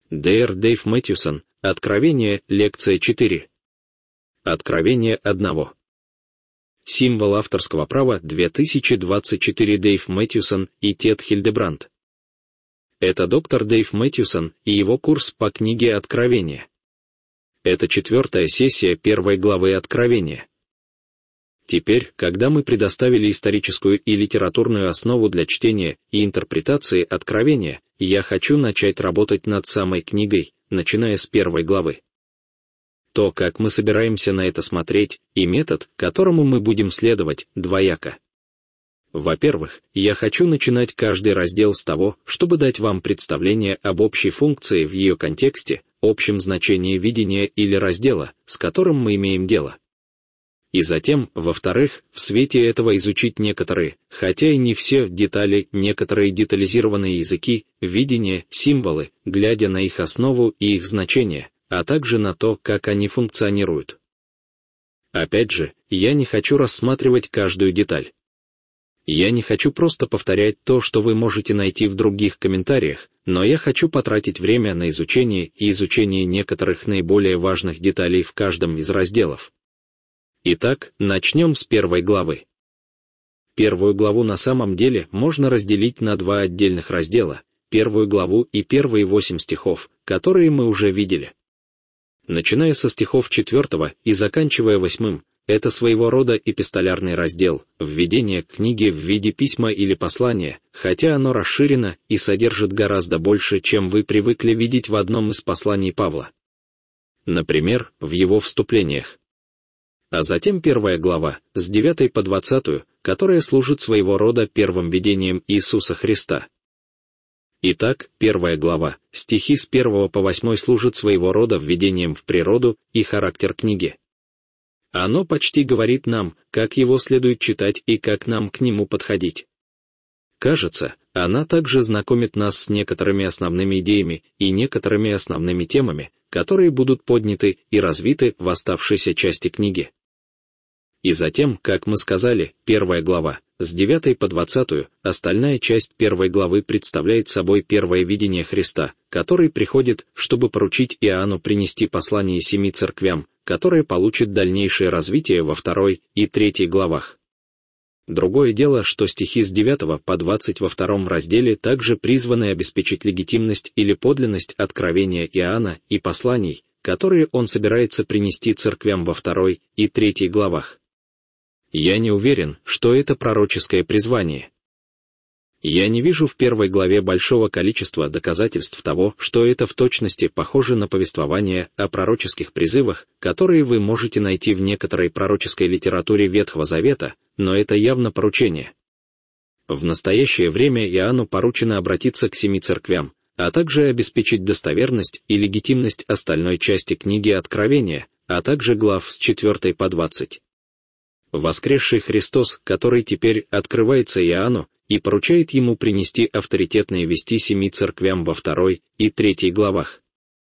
Д.Р. Дэйв Мэтьюсон. Откровение. Лекция 4. Откровение одного. Символ авторского права 2024. Дэйв Мэтьюсон и Тед Хильдебранд. Это доктор Дэйв Мэтьюсон и его курс по книге Откровение. Это 4-я сессия 1 главы Откровения. Теперь, когда мы предоставили историческую и литературную основу для чтения и интерпретации Откровения, я хочу начать работать над самой книгой, начиная с 1 главы. То, как мы собираемся на это смотреть, и метод, которому мы будем следовать, двояко. Во-первых, я хочу начинать каждый раздел с того, чтобы дать вам представление об общей функции в ее контексте, общем значении видения или раздела, с которым мы имеем дело. И затем, во-вторых, в свете этого изучить некоторые, хотя и не все детали, некоторые детализированные языки, видения, символы, глядя на их основу и их значение, а также на то, как они функционируют. Опять же, я не хочу рассматривать каждую деталь. Я не хочу просто повторять то, что вы можете найти в других комментариях, но я хочу потратить время на изучение и изучение некоторых наиболее важных деталей в каждом из разделов. Итак, начнем с 1 главы. 1 главу на самом деле можно разделить на два отдельных раздела, 1 главу и первые 8 стихов, которые мы уже видели. Начиная со стихов 4 и заканчивая 8, это своего рода эпистолярный раздел, введение к книге в виде письма или послания, хотя оно расширено и содержит гораздо больше, чем вы привыкли видеть в одном из посланий Павла. Например, в его вступлениях. А затем 1 глава, с 9 по 20, которая служит своего рода первым видением Иисуса Христа. Итак, 1 глава, стихи с 1 по 8 служат своего рода введением в природу и характер книги. Оно почти говорит нам, как его следует читать и как нам к нему подходить. Кажется, она также знакомит нас с некоторыми основными идеями и некоторыми основными темами, которые будут подняты и развиты в оставшейся части книги. И затем, как мы сказали, 1 глава, с 9 по 20, остальная часть 1 главы представляет собой первое видение Христа, который приходит, чтобы поручить Иоанну принести послание 7 церквям, которое получит дальнейшее развитие во 2 и 3 главах. Другое дело, что стихи с 9 по 20 во 2 разделе также призваны обеспечить легитимность или подлинность откровения Иоанна и посланий, которые он собирается принести церквям во 2 и 3 главах. Я не уверен, что это пророческое призвание. Я не вижу в 1 главе большого количества доказательств того, что это в точности похоже на повествование о пророческих призывах, которые вы можете найти в некоторой пророческой литературе Ветхого Завета, но это явно поручение. В настоящее время Иоанну поручено обратиться к 7 церквям, а также обеспечить достоверность и легитимность остальной части книги Откровения, а также глав с 4 по 20. Воскресший Христос, который теперь открывается Иоанну и поручает ему принести авторитетные вести 7 церквям во 2 и 3 главах.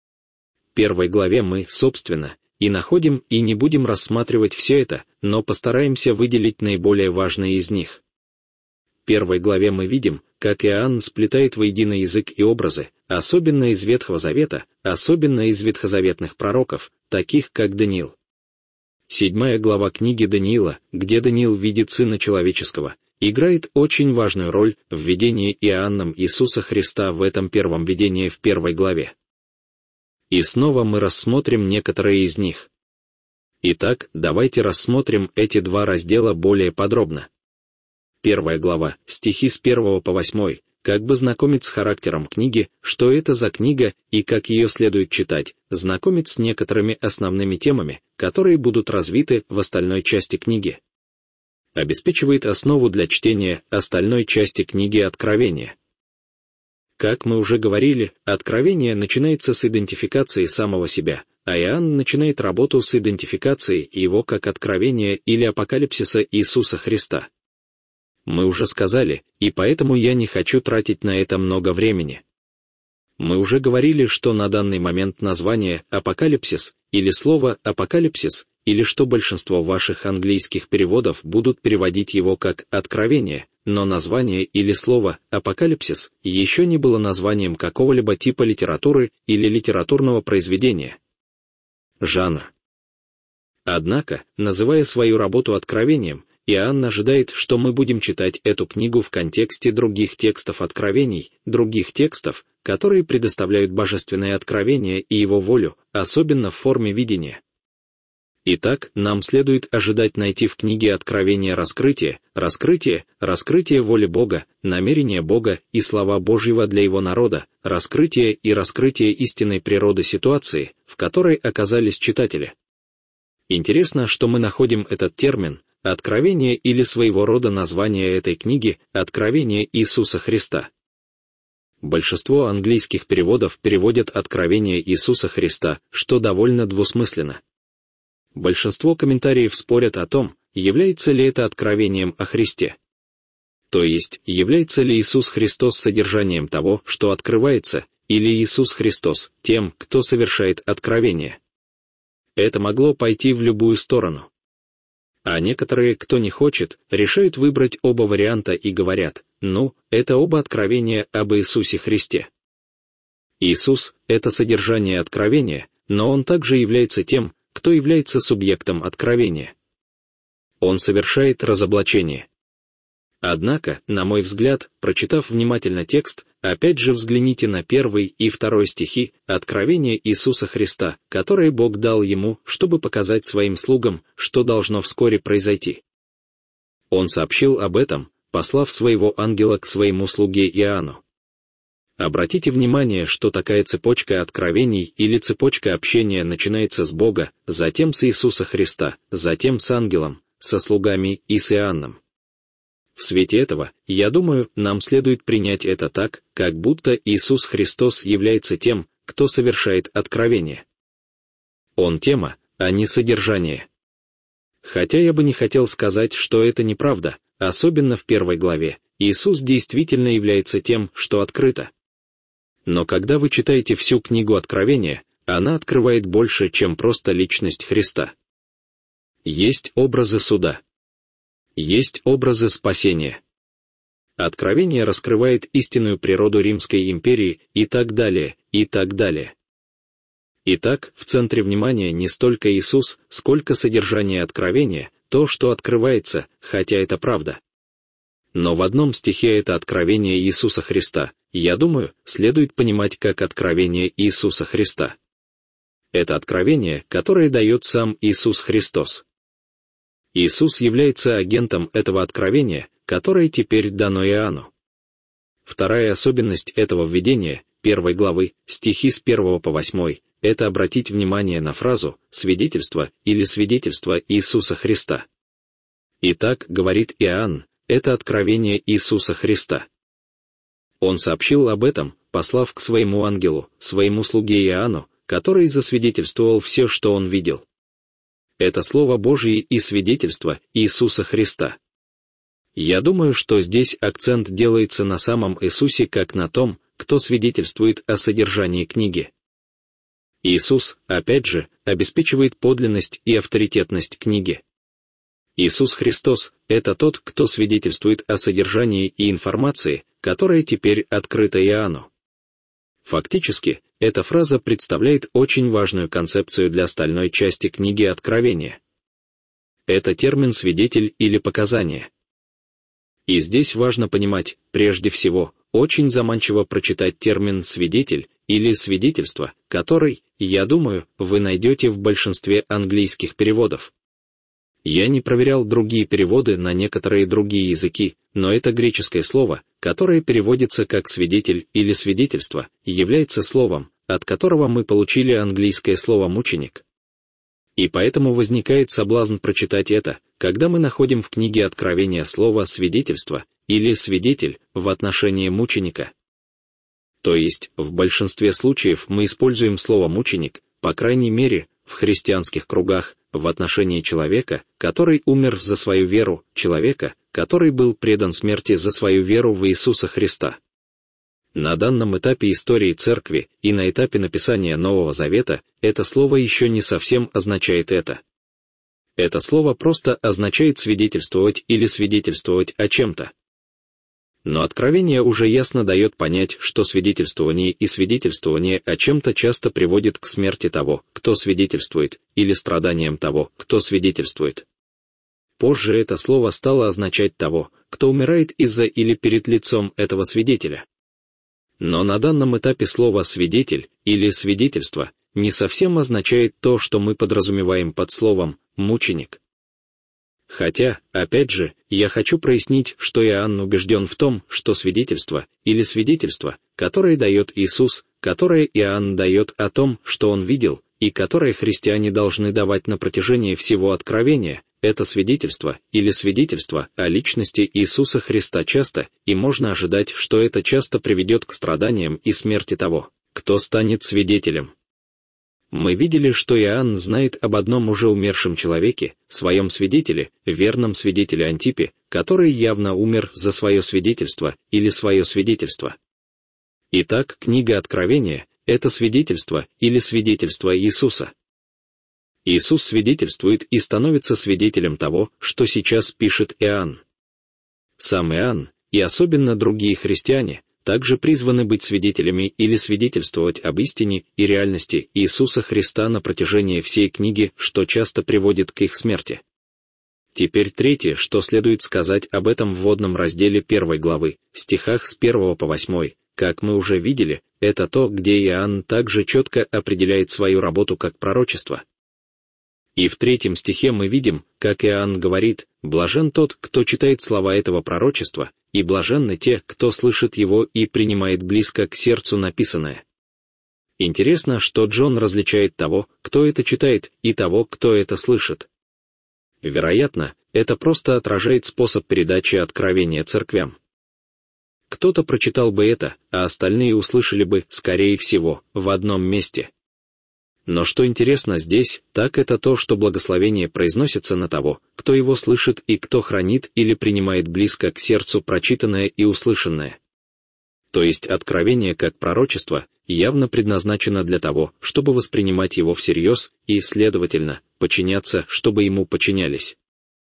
В 1 главе мы, собственно, и находим и не будем рассматривать все это, но постараемся выделить наиболее важные из них. В 1 главе мы видим, как Иоанн сплетает воедино язык и образы, особенно из Ветхого Завета, особенно из ветхозаветных пророков, таких как Даниил. 7 глава книги Даниила, где Даниил видит Сына Человеческого, играет очень важную роль в видении Иоанном Иисуса Христа в этом первом видении в 1 главе. И снова мы рассмотрим некоторые из них. Итак, давайте рассмотрим эти два раздела более подробно. 1 глава, стихи с 1 по 8, как бы знакомит с характером книги, что это за книга и как ее следует читать, знакомит с некоторыми основными темами, которые будут развиты в остальной части книги. Обеспечивает основу для чтения остальной части книги Откровения. Как мы уже говорили, Откровение начинается с идентификации самого себя, а Иоанн начинает работу с идентификацией его как откровения или апокалипсиса Иисуса Христа. Мы уже сказали, и поэтому я не хочу тратить на это много времени. Мы уже говорили, что на данный момент название «апокалипсис» или слово «апокалипсис», или что большинство ваших английских переводов будут переводить его как «откровение», но название или слово «апокалипсис» еще не было названием какого-либо типа литературы или литературного произведения. Жанр. Однако, называя свою работу откровением, Иоанн ожидает, что мы будем читать эту книгу в контексте других текстов откровений, других текстов, которые предоставляют божественное откровение и его волю, особенно в форме видения. Итак, нам следует ожидать найти в книге Откровения раскрытие воли Бога, намерения Бога и слова Божьего для его народа, раскрытие истинной природы ситуации, в которой оказались читатели. Интересно, что мы находим этот термин «откровение» или своего рода название этой книги «Откровение Иисуса Христа». Большинство английских переводов переводят «Откровение Иисуса Христа», что довольно двусмысленно. Большинство комментариев спорят о том, является ли это откровением о Христе. То есть, является ли Иисус Христос содержанием того, что открывается, или Иисус Христос тем, кто совершает откровение. Это могло пойти в любую сторону. А некоторые, кто не хочет, решают выбрать оба варианта и говорят, это оба откровения об Иисусе Христе. Иисус — это содержание откровения, но Он также является тем, кто является субъектом откровения. Он совершает разоблачение. Однако, на мой взгляд, прочитав внимательно текст, опять же взгляните на 1 и 2 стихи Откровения Иисуса Христа, которые Бог дал ему, чтобы показать своим слугам, что должно вскоре произойти. Он сообщил об этом, послав своего ангела к своему слуге Иоанну. Обратите внимание, что такая цепочка откровений или цепочка общения начинается с Бога, затем с Иисуса Христа, затем с ангелом, со слугами и с Иоанном. В свете этого, я думаю, нам следует принять это так, как будто Иисус Христос является тем, кто совершает откровение. Он тема, а не содержание. Хотя я бы не хотел сказать, что это неправда, особенно в 1 главе, Иисус действительно является тем, что открыто. Но когда вы читаете всю книгу Откровения, она открывает больше, чем просто личность Христа. Есть образы суда. Есть образы спасения. Откровение раскрывает истинную природу Римской империи и так далее, и так далее. Итак, в центре внимания не столько Иисус, сколько содержание откровения, то, что открывается, хотя это правда. Но в одном стихе это откровение Иисуса Христа, я думаю, следует понимать как откровение Иисуса Христа. Это откровение, которое дает сам Иисус Христос. Иисус является агентом этого откровения, которое теперь дано Иоанну. Вторая особенность этого введения, 1 главы, стихи с 1 по 8, это обратить внимание на фразу «свидетельство» или «свидетельство Иисуса Христа». Итак, говорит Иоанн, это откровение Иисуса Христа. Он сообщил об этом, послав к своему ангелу, своему слуге Иоанну, который засвидетельствовал все, что он видел. Это Слово Божие и свидетельство Иисуса Христа. Я думаю, что здесь акцент делается на самом Иисусе как на том, кто свидетельствует о содержании книги. Иисус, опять же, обеспечивает подлинность и авторитетность книги. Иисус Христос — это тот, кто свидетельствует о содержании и информации, которая теперь открыта Иоанну. Фактически, эта фраза представляет очень важную концепцию для остальной части книги Откровения. Это термин «свидетель» или «показание». И здесь важно понимать, прежде всего, очень заманчиво прочитать термин «свидетель» или «свидетельство», который, я думаю, вы найдете в большинстве английских переводов. Я не проверял другие переводы на некоторые другие языки, но это греческое слово, которое переводится как «свидетель» или «свидетельство», является словом, от которого мы получили английское слово «мученик». И поэтому возникает соблазн прочитать это, когда мы находим в книге Откровения слово «свидетельство» или «свидетель» в отношении мученика. То есть, в большинстве случаев мы используем слово «мученик», по крайней мере, в христианских кругах, в отношении человека, который умер за свою веру, человека, который был предан смерти за свою веру в Иисуса Христа. На данном этапе истории Церкви и на этапе написания Нового Завета это слово еще не совсем означает это. Это слово просто означает свидетельствовать или свидетельствовать о чем-то. Но Откровение уже ясно дает понять, что свидетельствование и свидетельствование о чем-то часто приводит к смерти того, кто свидетельствует, или страданиям того, кто свидетельствует. Позже это слово стало означать того, кто умирает из-за или перед лицом этого свидетеля. Но на данном этапе слово «свидетель» или «свидетельство» не совсем означает то, что мы подразумеваем под словом «мученик». Хотя, опять же, я хочу прояснить, что Иоанн убежден в том, что свидетельство или свидетельство, которое дает Иисус, которое Иоанн дает о том, что он видел, и которое христиане должны давать на протяжении всего Откровения, это свидетельство или свидетельство о личности Иисуса Христа часто, и можно ожидать, что это часто приведет к страданиям и смерти того, кто станет свидетелем. Мы видели, что Иоанн знает об одном уже умершем человеке, своем свидетеле, верном свидетеле Антипе, который явно умер за свое свидетельство или свое свидетельство. Итак, книга Откровения — это свидетельство или свидетельство Иисуса. Иисус свидетельствует и становится свидетелем того, что сейчас пишет Иоанн. Сам Иоанн, и особенно другие христиане, также призваны быть свидетелями или свидетельствовать об истине и реальности Иисуса Христа на протяжении всей книги, что часто приводит к их смерти. Теперь третье, что следует сказать об этом вводном разделе 1 главы, стихах с 1 по 8, как мы уже видели, это то, где Иоанн также четко определяет свою работу как пророчество. И в 3 стихе мы видим, как Иоанн говорит: «Блажен тот, кто читает слова этого пророчества, и блаженны те, кто слышит его и принимает близко к сердцу написанное». Интересно, что Джон различает того, кто это читает, и того, кто это слышит. Вероятно, это просто отражает способ передачи откровения церквям. Кто-то прочитал бы это, а остальные услышали бы, скорее всего, в одном месте. Но что интересно здесь, так это то, что благословение произносится на того, кто его слышит и кто хранит или принимает близко к сердцу прочитанное и услышанное. То есть откровение как пророчество явно предназначено для того, чтобы воспринимать его всерьез и, следовательно, подчиняться, чтобы ему подчинялись.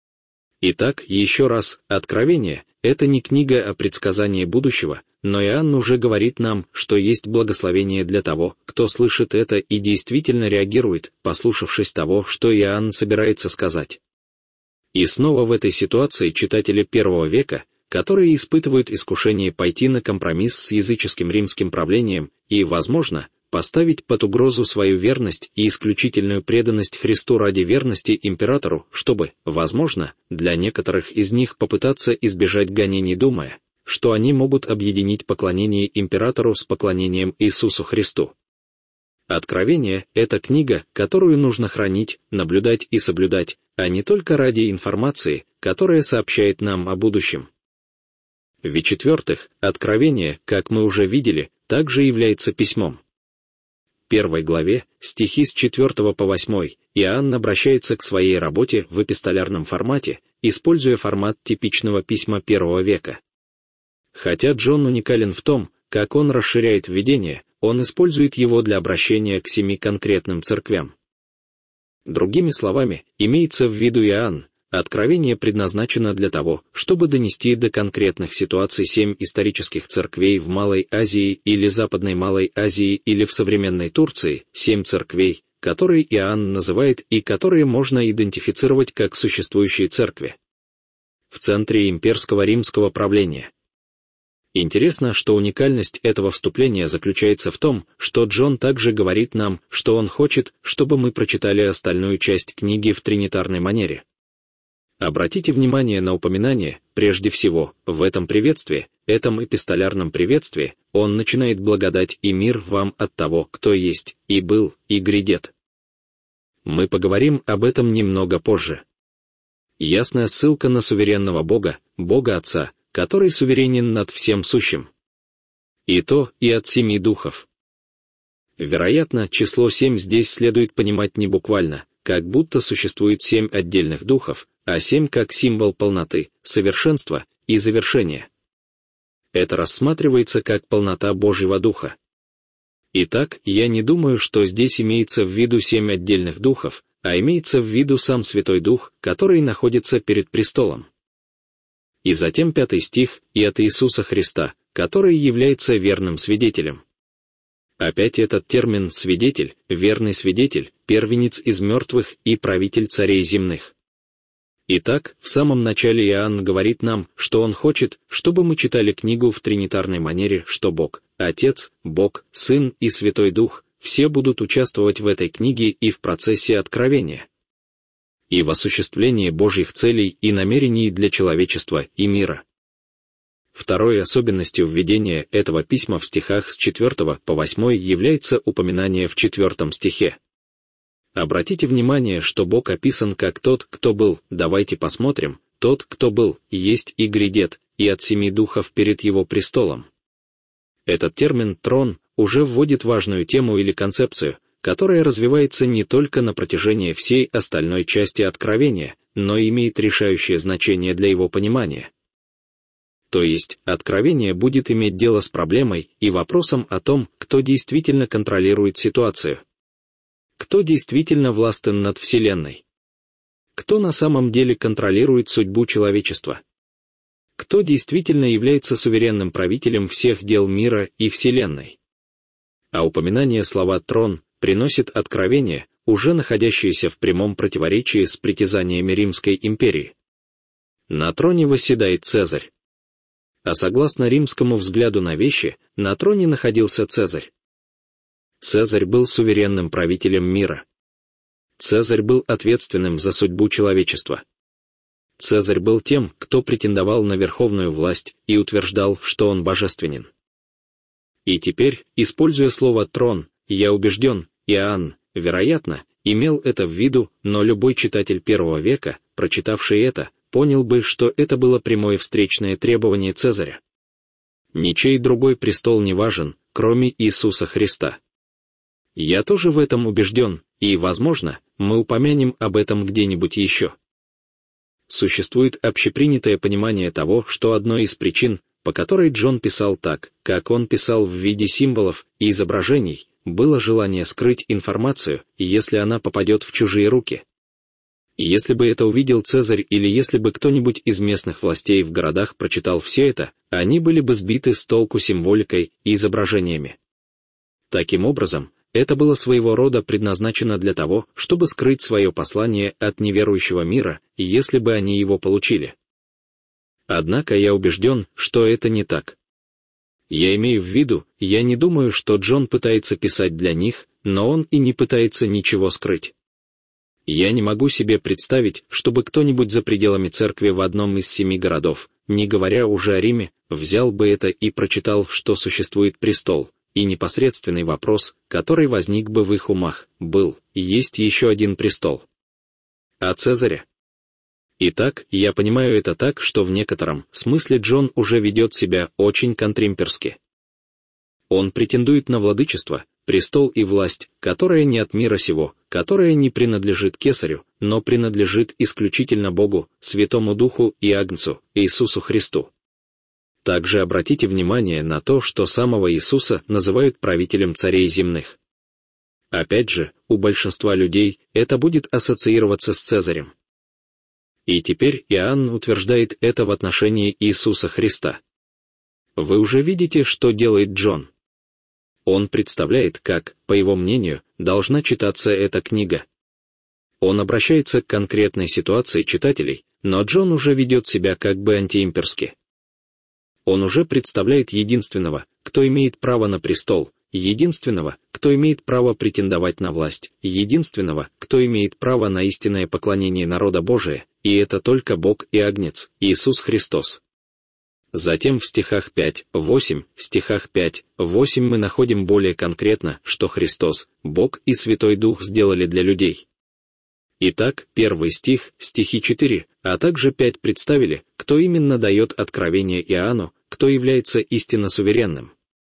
Итак, еще раз, Откровение — это не книга о предсказании будущего, но Иоанн уже говорит нам, что есть благословение для того, кто слышит это и действительно реагирует, послушавшись того, что Иоанн собирается сказать. И снова в этой ситуации читатели первого века, которые испытывают искушение пойти на компромисс с языческим римским правлением и, возможно, поставить под угрозу свою верность и исключительную преданность Христу ради верности императору, чтобы, возможно, для некоторых из них попытаться избежать гонений, думая, что они могут объединить поклонение императору с поклонением Иисусу Христу. Откровение — это книга, которую нужно хранить, наблюдать и соблюдать, а не только ради информации, которая сообщает нам о будущем. В-четвертых, Откровение, как мы уже видели, также является письмом. В 1 главе, стихи с 4 по 8, Иоанн обращается к своей работе в эпистолярном формате, используя формат типичного письма первого века. Хотя Джон уникален в том, как он расширяет введение, он использует его для обращения к 7 конкретным церквям. Другими словами, имеется в виду Иоанн, Откровение предназначено для того, чтобы донести до конкретных ситуаций 7 исторических церквей в Малой Азии или Западной Малой Азии или в современной Турции, 7 церквей, которые Иоанн называет и которые можно идентифицировать как существующие церкви в центре имперского римского правления. Интересно, что уникальность этого вступления заключается в том, что Джон также говорит нам, что он хочет, чтобы мы прочитали остальную часть книги в тринитарной манере. Обратите внимание на упоминание, прежде всего, в этом приветствии, этом эпистолярном приветствии, он начинает благодать и мир вам от того, кто есть, и был, и грядет. Мы поговорим об этом немного позже. Ясная ссылка на суверенного Бога, Бога Отца, который суверенен над всем сущим. И то, и от 7 духов. Вероятно, число 7 здесь следует понимать не буквально, как будто существует 7 отдельных духов, а 7 как символ полноты, совершенства и завершения. Это рассматривается как полнота Божьего Духа. Итак, я не думаю, что здесь имеется в виду 7 отдельных духов, а имеется в виду сам Святой Дух, который находится перед престолом. И затем 5 стих «и от Иисуса Христа», который является верным свидетелем. Опять этот термин «свидетель», «верный свидетель», «первенец из мертвых» и «правитель царей земных». Итак, в самом начале Иоанн говорит нам, что он хочет, чтобы мы читали книгу в тринитарной манере, что Бог, Отец, Бог, Сын и Святой Дух все будут участвовать в этой книге и в процессе откровения, и в осуществлении Божьих целей и намерений для человечества и мира. Второй особенностью введения этого письма в стихах с 4 по 8 является упоминание в 4 стихе. Обратите внимание, что Бог описан как тот, кто был, давайте посмотрим, тот, кто был, есть и грядет, и от 7 духов перед его престолом. Этот термин «трон» уже вводит важную тему или концепцию, которая развивается не только на протяжении всей остальной части Откровения, но и имеет решающее значение для его понимания. То есть, Откровение будет иметь дело с проблемой и вопросом о том, кто действительно контролирует ситуацию. Кто действительно властен над Вселенной? Кто на самом деле контролирует судьбу человечества? Кто действительно является суверенным правителем всех дел мира и Вселенной? А упоминание слова «трон» приносит откровение, уже находящееся в прямом противоречии с притязаниями Римской империи. На троне восседает Цезарь. А согласно римскому взгляду на вещи, на троне находился Цезарь. Цезарь был суверенным правителем мира. Цезарь был ответственным за судьбу человечества. Цезарь был тем, кто претендовал на верховную власть и утверждал, что он божественен. И теперь, используя слово «трон», я убежден, Иоанн, вероятно, имел это в виду, но любой читатель первого века, прочитавший это, понял бы, что это было прямое встречное требование Цезаря. Ничей другой престол не важен, кроме Иисуса Христа. Я тоже в этом убежден, и, возможно, мы упомянем об этом где-нибудь еще. Существует общепринятое понимание того, что одной из причин, по которой Джон писал так, как он писал в виде символов и изображений, было желание скрыть информацию, если она попадет в чужие руки. Если бы это увидел Цезарь или если бы кто-нибудь из местных властей в городах прочитал все это, они были бы сбиты с толку символикой и изображениями. Таким образом, это было своего рода предназначено для того, чтобы скрыть свое послание от неверующего мира, если бы они его получили. Однако я убежден, что это не так. Я имею в виду, я не думаю, что Джон пытается писать для них, но он и не пытается ничего скрыть. Я не могу себе представить, чтобы кто-нибудь за пределами церкви в одном из 7 городов, не говоря уже о Риме, взял бы это и прочитал, что существует престол, и непосредственный вопрос, который возник бы в их умах, был, есть еще один престол. А Цезаря? Итак, я понимаю это так, что в некотором смысле Джон уже ведет себя очень контримперски. Он претендует на владычество, престол и власть, которая не от мира сего, которая не принадлежит Кесарю, но принадлежит исключительно Богу, Святому Духу и Агнцу, Иисусу Христу. Также обратите внимание на то, что самого Иисуса называют правителем царей земных. Опять же, у большинства людей это будет ассоциироваться с Цезарем. И теперь Иоанн утверждает это в отношении Иисуса Христа. Вы уже видите, что делает Джон. Он представляет, как, по его мнению, должна читаться эта книга. Он обращается к конкретной ситуации читателей, но Джон уже ведет себя как бы антиимперски. Он уже представляет единственного, кто имеет право на престол, единственного, кто имеет право претендовать на власть, единственного, кто имеет право на истинное поклонение народа Божия, и это только Бог и Агнец, Иисус Христос. Затем в стихах 5-8, стихах 5-8 мы находим более конкретно, что Христос, Бог и Святой Дух сделали для людей. Итак, 1 стих, стихи 4, а также 5 представили, кто именно дает откровение Иоанну, кто является истинно суверенным.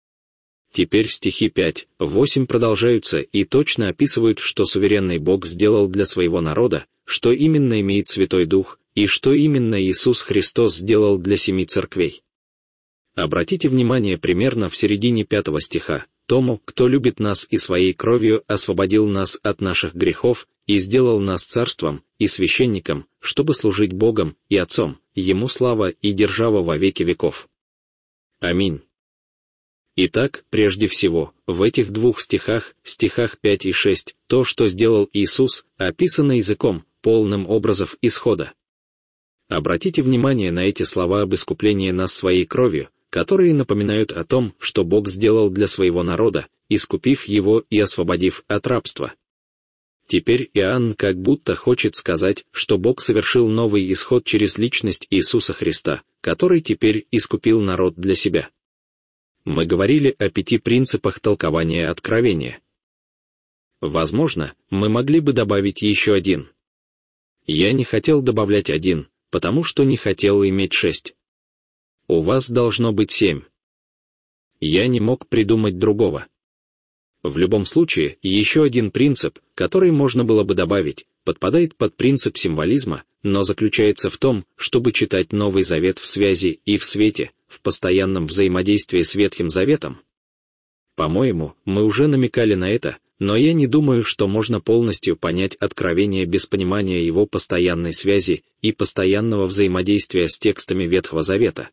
Теперь стихи 5-8 продолжаются и точно описывают, что суверенный Бог сделал для своего народа, что именно имеет Святой Дух, и что именно Иисус Христос сделал для 7 церквей. Обратите внимание примерно в середине 5 стиха, тому, кто любит нас и своей кровью освободил нас от наших грехов и сделал нас царством и священником, чтобы служить Богом и Отцом, Ему слава и держава во веки веков. Аминь. Итак, прежде всего, в этих двух стихах 5 и 6, то, что сделал Иисус, описано языком, полным образов исхода. Обратите внимание на эти слова об искуплении нас своей кровью, которые напоминают о том, что Бог сделал для своего народа, искупив его и освободив от рабства. Теперь Иоанн как будто хочет сказать, что Бог совершил новый исход через личность Иисуса Христа, который теперь искупил народ для себя. Мы говорили о 5 принципах толкования Откровения. Возможно, мы могли бы добавить еще один. Я не хотел добавлять 1, потому что не хотел иметь 6. У вас должно быть 7. Я не мог придумать другого. В любом случае, еще один принцип, который можно было бы добавить, подпадает под принцип символизма, но заключается в том, чтобы читать Новый Завет в связи и в свете, в постоянном взаимодействии с Ветхим Заветом. По-моему, мы уже намекали на это, но я не думаю, что можно полностью понять Откровение без понимания его постоянной связи и постоянного взаимодействия с текстами Ветхого Завета.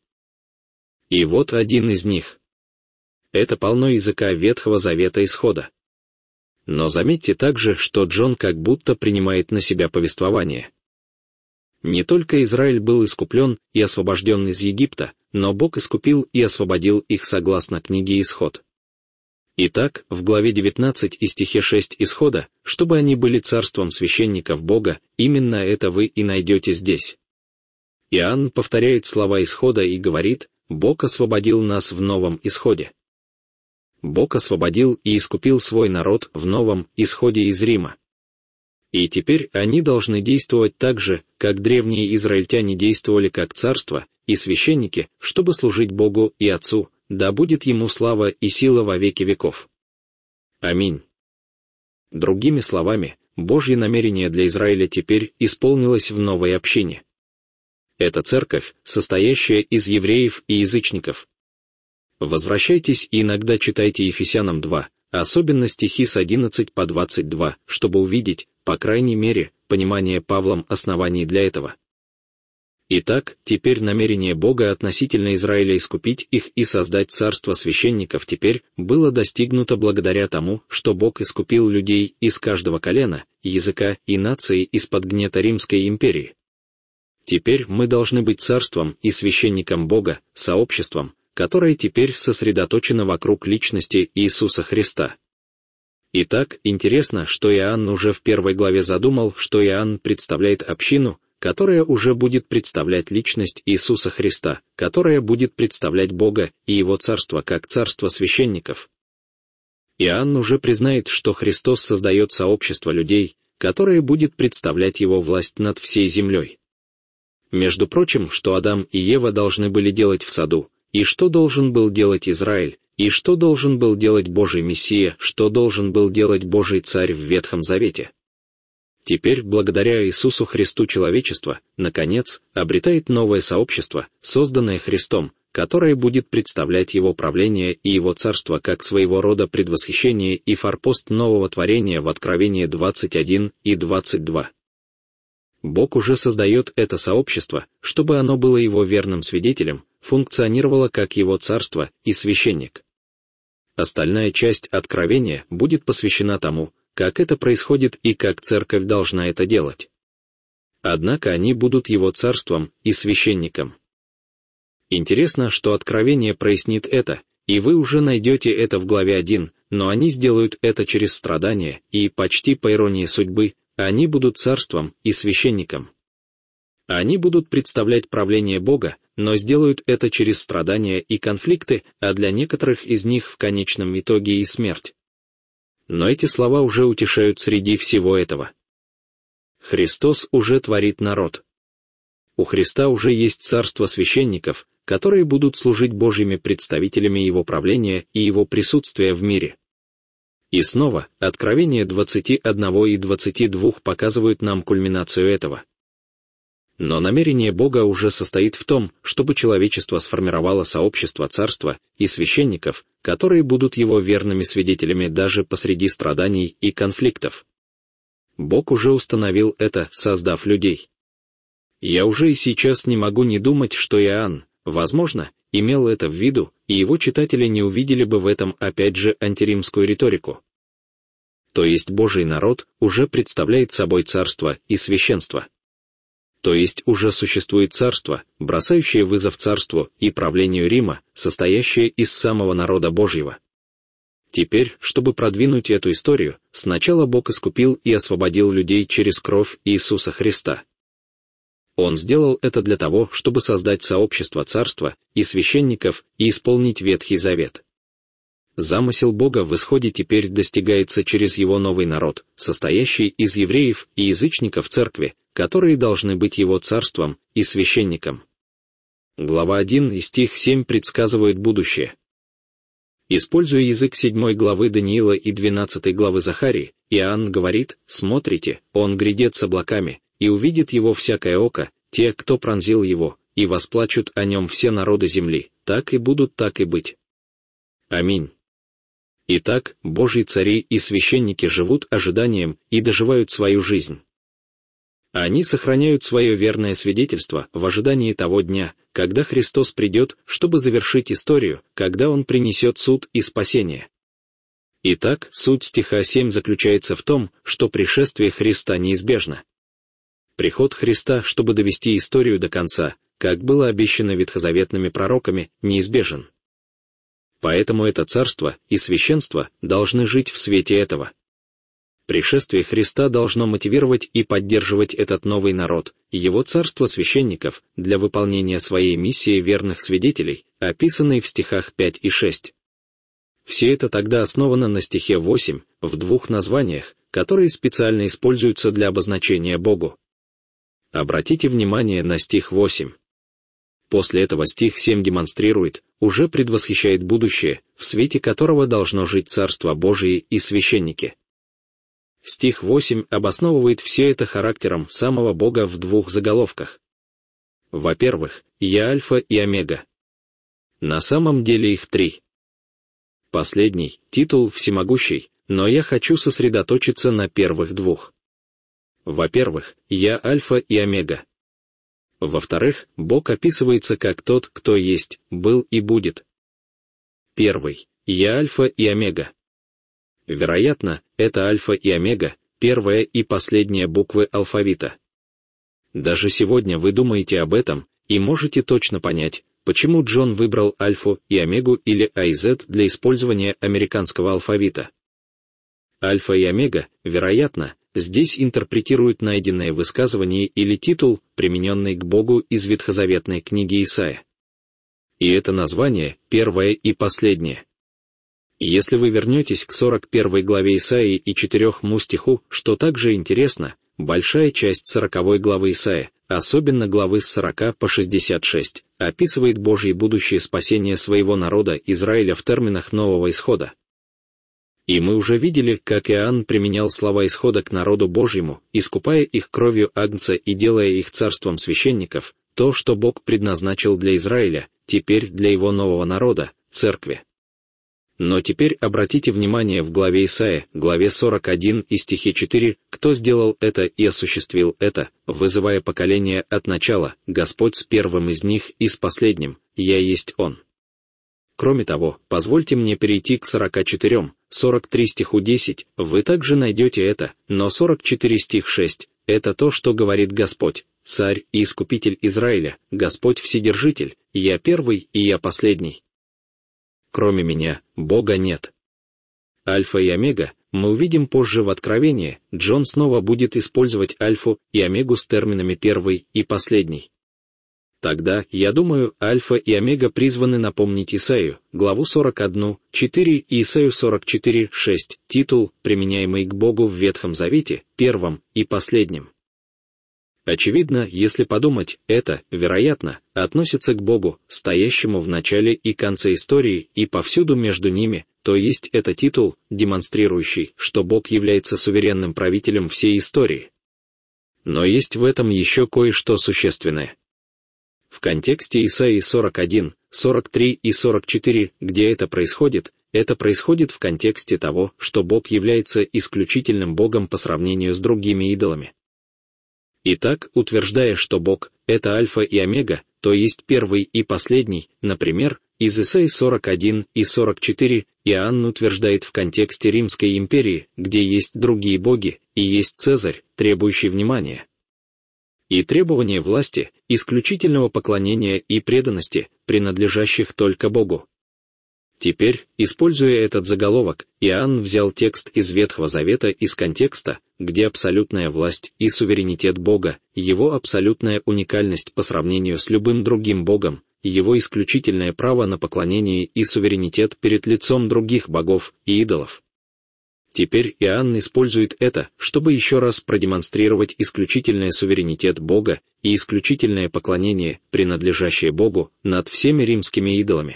И вот один из них. Это полно языка Ветхого Завета Исхода. Но заметьте также, что Джон как будто принимает на себя повествование. Не только Израиль был искуплен и освобожден из Египта, но Бог искупил и освободил их согласно книге Исход. Итак, в главе 19 и стихе 6 Исхода, чтобы они были царством священников Бога, именно это вы и найдете здесь. Иоанн повторяет слова Исхода и говорит: «Бог освободил нас в новом Исходе». Бог освободил и искупил свой народ в новом Исходе из Рима. И теперь они должны действовать так же, как древние израильтяне действовали как царство и священники, чтобы служить Богу и Отцу, да будет Ему слава и сила во веки веков. Аминь. Другими словами, Божье намерение для Израиля теперь исполнилось в новой общине. Это церковь, состоящая из евреев и язычников. Возвращайтесь и иногда читайте Ефесянам 2, особенно стихи с 11 по 22, чтобы увидеть, по крайней мере, понимание Павлом оснований для этого. Итак, теперь намерение Бога относительно Израиля искупить их и создать царство священников теперь было достигнуто благодаря тому, что Бог искупил людей из каждого колена, языка и нации из-под гнета Римской империи. Теперь мы должны быть царством и священником Бога, сообществом, которое теперь сосредоточено вокруг личности Иисуса Христа. Итак, интересно, что Иоанн уже в 1 главе задумал, что Иоанн представляет общину, которая уже будет представлять личность Иисуса Христа, которая будет представлять Бога и Его царство как царство священников. Иоанн уже признает, что Христос создает сообщество людей, которое будет представлять Его власть над всей землей. Между прочим, что Адам и Ева должны были делать в саду, и что должен был делать Израиль, и что должен был делать Божий Мессия, что должен был делать Божий Царь в Ветхом Завете. Теперь, благодаря Иисусу Христу человечество, наконец, обретает новое сообщество, созданное Христом, которое будет представлять Его правление и Его царство как своего рода предвосхищение и форпост нового творения в Откровении 21 и 22. Бог уже создает это сообщество, чтобы оно было Его верным свидетелем, функционировало как Его царство и священник. Остальная часть Откровения будет посвящена тому, как это происходит и как церковь должна это делать. Однако они будут Его царством и священником. Интересно, что Откровение прояснит это, и вы уже найдете это в главе 1, но они сделают это через страдания, и, почти по иронии судьбы, они будут царством и священником. Они будут представлять правление Бога, но сделают это через страдания и конфликты, а для некоторых из них в конечном итоге и смерть. Но эти слова уже утешают среди всего этого. Христос уже творит народ. У Христа уже есть царство священников, которые будут служить Божьими представителями Его правления и Его присутствия в мире. И снова, Откровение 21 и 22 показывают нам кульминацию этого. Но намерение Бога уже состоит в том, чтобы человечество сформировало сообщество царства и священников, которые будут его верными свидетелями даже посреди страданий и конфликтов. Бог уже установил это, создав людей. Я уже и сейчас не могу не думать, что Иоанн, возможно, имел это в виду, и его читатели не увидели бы в этом опять же антиримскую риторику. То есть Божий народ уже представляет собой царство и священство. То есть уже существует царство, бросающее вызов царству и правлению Рима, состоящее из самого народа Божьего. Теперь, чтобы продвинуть эту историю, сначала Бог искупил и освободил людей через кровь Иисуса Христа. Он сделал это для того, чтобы создать сообщество царства и священников и исполнить Ветхий Завет. Замысел Бога в исходе теперь достигается через его новый народ, состоящий из евреев и язычников церкви, которые должны быть его царством и священником. Глава 1 и стих 7 предсказывают будущее. Используя язык 7 главы Даниила и 12 главы Захарии, Иоанн говорит: «Смотрите, он грядет с облаками, и увидит его всякое око, те, кто пронзил его, и восплачут о нем все народы земли, так и будут, так и быть». Аминь. Итак, Божьи цари и священники живут ожиданием и доживают свою жизнь. Они сохраняют свое верное свидетельство в ожидании того дня, когда Христос придет, чтобы завершить историю, когда Он принесет суд и спасение. Итак, суть стиха 7 заключается в том, что пришествие Христа неизбежно. Приход Христа, чтобы довести историю до конца, как было обещано ветхозаветными пророками, неизбежен. Поэтому это царство и священство должны жить в свете этого. Пришествие Христа должно мотивировать и поддерживать этот новый народ, его царство священников, для выполнения своей миссии верных свидетелей, описанной в стихах 5 и 6. Все это тогда основано на стихе 8, в двух названиях, которые специально используются для обозначения Богу. Обратите внимание на стих 8. После этого стих 7 демонстрирует, уже предвосхищает будущее, в свете которого должно жить Царство Божие и священники. Стих 8 обосновывает все это характером самого Бога в двух заголовках. Во-первых, «Я Альфа и Омега». На самом деле их три. Последний, титул «Всемогущий», но я хочу сосредоточиться на первых двух. Во-первых, «Я Альфа и Омега». Во-вторых, Бог описывается как тот, кто есть, был и будет. Первый, «Я Альфа и Омега». Вероятно, это Альфа и Омега, первая и последняя буквы алфавита. Даже сегодня вы думаете об этом и можете точно понять, почему Джон выбрал Альфу и Омегу или IZ для использования американского алфавита. Альфа и Омега, вероятно, здесь интерпретируют найденное высказывание или титул, примененный к Богу из ветхозаветной книги Исаия. И это название первое и последнее. Если вы вернетесь к 41 главе Исаии и 4 стиху, что также интересно, большая часть 40 главы Исаия, особенно главы с 40 по 66, описывает Божье будущее спасение своего народа Израиля в терминах нового исхода. И мы уже видели, как Иоанн применял слова исхода к народу Божьему, искупая их кровью Агнца и делая их царством священников, то, что Бог предназначил для Израиля, теперь для его нового народа, церкви. Но теперь обратите внимание в главе Исаия, главе 41 и стихе 4, кто сделал это и осуществил это, вызывая поколение от начала, Господь с первым из них и с последним, «Я есть Он». Кроме того, позвольте мне перейти к 44, 43 стиху 10, вы также найдете это, но 44 стих 6, это то, что говорит Господь, Царь и Искупитель Израиля, Господь Вседержитель, «Я первый и я последний». Кроме меня, Бога нет. Альфа и Омега, мы увидим позже в Откровении, Джон снова будет использовать Альфу и Омегу с терминами первый и последний. Тогда, я думаю, Альфа и Омега призваны напомнить Исаию, главу 41, 4 и Исаию 44, 6, титул, применяемый к Богу в Ветхом Завете, первым и последним. Очевидно, если подумать, это, вероятно, относится к Богу, стоящему в начале и конце истории и повсюду между ними, то есть это титул, демонстрирующий, что Бог является суверенным правителем всей истории. Но есть в этом еще кое-что существенное. В контексте Исаии 41, 43 и 44, где это происходит в контексте того, что Бог является исключительным Богом по сравнению с другими идолами. Итак, утверждая, что Бог — это Альфа и Омега, то есть первый и последний, например, из Исаии 41 и 44, Иоанн утверждает в контексте Римской империи, где есть другие боги, и есть Цезарь, требующий внимания. И требование власти, исключительного поклонения и преданности, принадлежащих только Богу. Теперь, используя этот заголовок, Иоанн взял текст из Ветхого Завета из контекста, где абсолютная власть и суверенитет Бога, его абсолютная уникальность по сравнению с любым другим Богом, его исключительное право на поклонение и суверенитет перед лицом других богов и идолов. Теперь Иоанн использует это, чтобы еще раз продемонстрировать исключительный суверенитет Бога и исключительное поклонение, принадлежащее Богу, над всеми римскими идолами.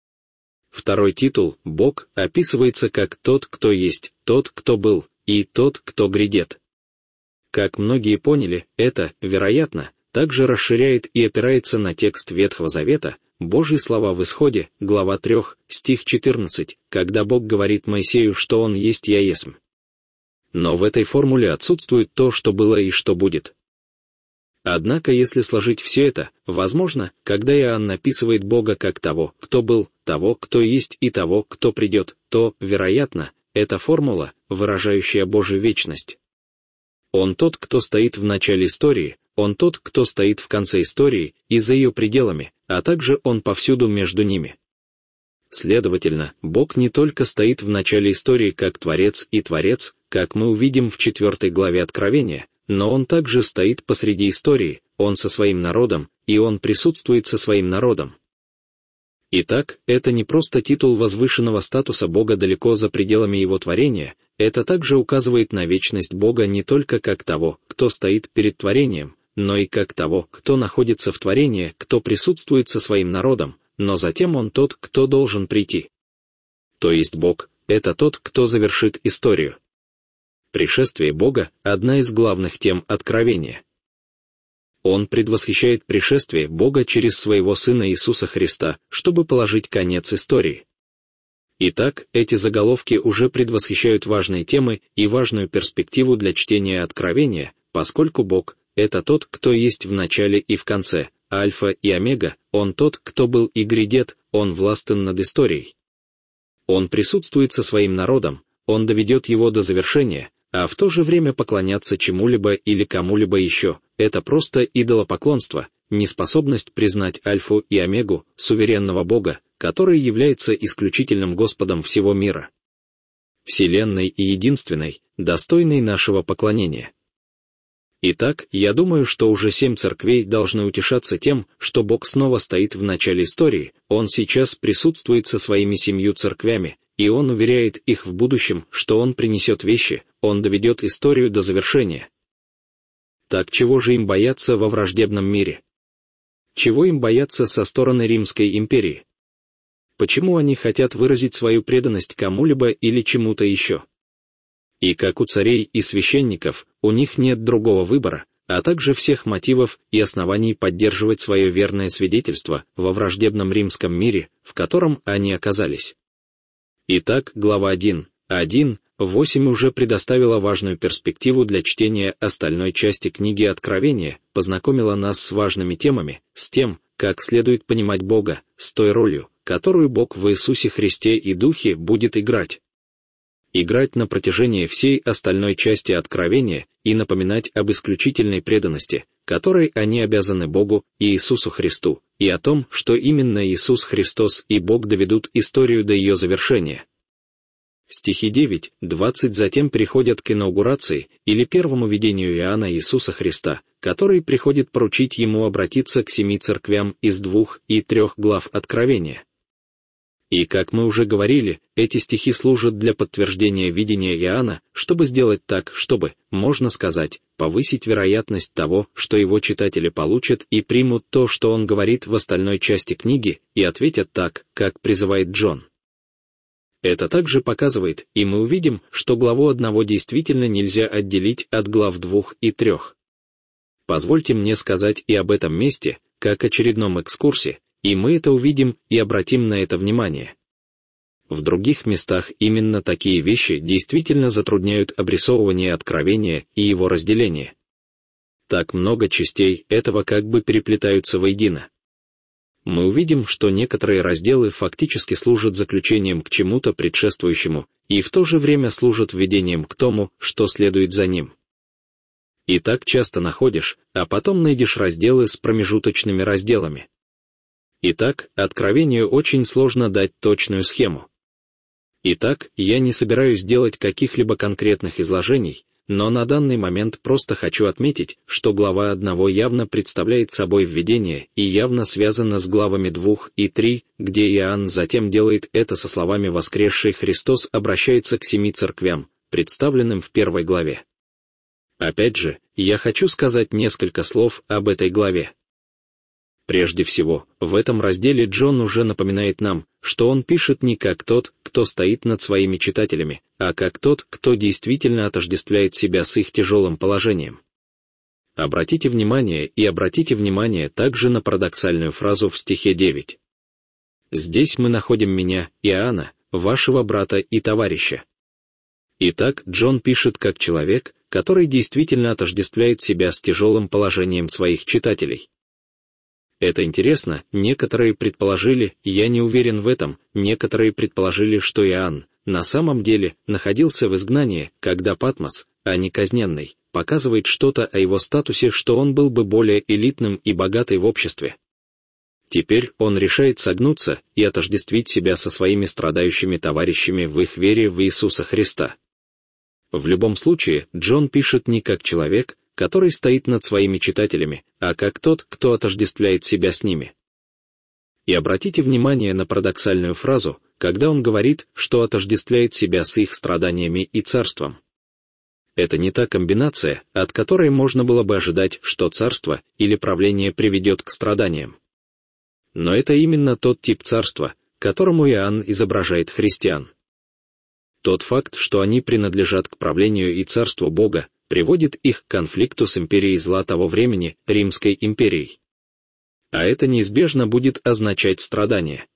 Второй титул «Бог» описывается как «тот, кто есть», «тот, кто был» и «тот, кто грядет». Как многие поняли, это, вероятно, также расширяет и опирается на текст Ветхого Завета, Божьи слова в Исходе, глава 3, стих 14, когда Бог говорит Моисею, что Он есть Я есмь. Но в этой формуле отсутствует то, что было и что будет. Однако, если сложить все это, возможно, когда Иоанн описывает Бога как того, кто был, того, кто есть и того, кто придет, то, вероятно, это формула, выражающая Божью вечность. Он тот, кто стоит в начале истории, Он тот, кто стоит в конце истории и за ее пределами, а также Он повсюду между ними. Следовательно, Бог не только стоит в начале истории как Творец и Творец, как мы увидим в 4 главе Откровения, но Он также стоит посреди истории, Он со своим народом, и Он присутствует со своим народом. Итак, это не просто титул возвышенного статуса Бога далеко за пределами Его творения, это также указывает на вечность Бога не только как того, кто стоит перед творением, но и как того, кто находится в творении, кто присутствует со своим народом, но затем Он тот, кто должен прийти. То есть Бог — это тот, кто завершит историю. Пришествие Бога — одна из главных тем Откровения. Он предвосхищает пришествие Бога через Своего Сына Иисуса Христа, чтобы положить конец истории. Итак, эти заголовки уже предвосхищают важные темы и важную перспективу для чтения Откровения, поскольку Бог — это тот, кто есть в начале и в конце, Альфа и Омега, Он тот, кто был и грядет, Он властен над историей. Он присутствует со своим народом, Он доведет его до завершения, а в то же время поклоняться чему-либо или кому-либо еще — это просто идолопоклонство, неспособность признать Альфу и Омегу, суверенного Бога, который является исключительным Господом всего мира. Вселенной и единственной, достойной нашего поклонения. Итак, я думаю, что уже 7 церквей должны утешаться тем, что Бог снова стоит в начале истории, Он сейчас присутствует со своими 7 церквями, и Он уверяет их в будущем, что Он принесет вещи, Он доведет историю до завершения. Так чего же им бояться во враждебном мире? Чего им бояться со стороны Римской империи? Почему они хотят выразить свою преданность кому-либо или чему-то еще? И как у царей и священников, у них нет другого выбора, а также всех мотивов и оснований поддерживать свое верное свидетельство во враждебном римском мире, в котором они оказались. Итак, глава 1:8 уже предоставила важную перспективу для чтения остальной части книги Откровения, познакомила нас с важными темами, с тем, как следует понимать Бога, с той ролью, которую Бог в Иисусе Христе и Духе будет играть на протяжении всей остальной части Откровения и напоминать об исключительной преданности, которой они обязаны Богу и Иисусу Христу, и о том, что именно Иисус Христос и Бог доведут историю до ее завершения. Стихи 9-20 затем переходят к инаугурации или первому видению Иоанна Иисуса Христа, который приходит поручить ему обратиться к 7 церквям из 2 и 3 глав Откровения. И, как мы уже говорили, эти стихи служат для подтверждения видения Иоанна, чтобы сделать так, чтобы, можно сказать, повысить вероятность того, что его читатели получат и примут то, что он говорит в остальной части книги, и ответят так, как призывает Джон. Это также показывает, и мы увидим, что главу 1 действительно нельзя отделить от глав 2 и 3. позвольте мне сказать и об этом месте, как очередном экскурсе, и мы это увидим и обратим на это внимание. В других местах именно такие вещи действительно затрудняют обрисовывание откровения и его разделение. Так много частей этого как бы переплетаются воедино. Мы увидим, что некоторые разделы фактически служат заключением к чему-то предшествующему и в то же время служат введением к тому, что следует за ним. И так часто находишь, а потом найдешь разделы с промежуточными разделами. Итак, откровению очень сложно дать точную схему. Итак, я не собираюсь делать каких-либо конкретных изложений, но на данный момент просто хочу отметить, что глава 1 явно представляет собой введение и явно связана с главами 2 и 3, где Иоанн затем делает это со словами «Воскресший Христос обращается к 7 церквям», представленным в 1 главе. Опять же, я хочу сказать несколько слов об этой главе. Прежде всего, в этом разделе Джон уже напоминает нам, что он пишет не как тот, кто стоит над своими читателями, а как тот, кто действительно отождествляет себя с их тяжелым положением. Обратите внимание также на парадоксальную фразу в стихе 9. Здесь мы находим меня, Иоанна, вашего брата и товарища. Итак, Джон пишет как человек, который действительно отождествляет себя с тяжелым положением своих читателей. Это интересно, некоторые предположили, я не уверен в этом, некоторые предположили, что Иоанн на самом деле находился в изгнании, когда Патмос, а не казненный, показывает что-то о его статусе, что он был бы более элитным и богатый в обществе. Теперь он решает согнуться и отождествить себя со своими страдающими товарищами в их вере в Иисуса Христа. В любом случае, Джон пишет не как человек, который стоит над своими читателями, а как тот, кто отождествляет себя с ними. И обратите внимание на парадоксальную фразу, когда он говорит, что отождествляет себя с их страданиями и царством. Это не та комбинация, от которой можно было бы ожидать, что царство или правление приведет к страданиям. Но это именно тот тип царства, которому Иоанн изображает христиан. Тот факт, что они принадлежат к правлению и царству Бога, приводит их к конфликту с империей зла того времени, Римской империей. А это неизбежно будет означать страдания.